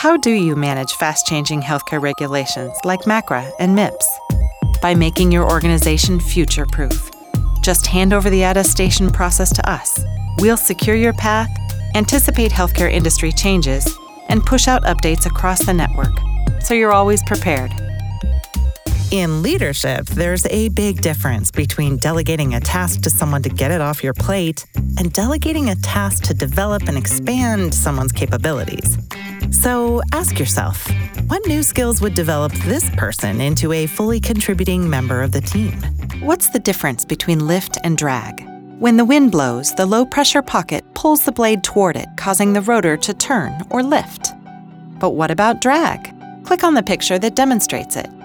How do you manage fast-changing healthcare regulations like MACRA and MIPS? By making your organization future-proof. Just hand over the attestation process to us. We'll secure your path, anticipate healthcare industry changes, and push out updates across the network, so you're always prepared. In leadership, there's a big difference between delegating a task to someone to get it off your plate and delegating a task to develop and expand someone's capabilities. So ask yourself, what new skills would develop this person into a fully contributing member of the team? What's the difference between lift and drag? When the wind blows, the low-pressure pocket pulls the blade toward it, causing the rotor to turn or lift. But what about drag? Click on the picture that demonstrates it.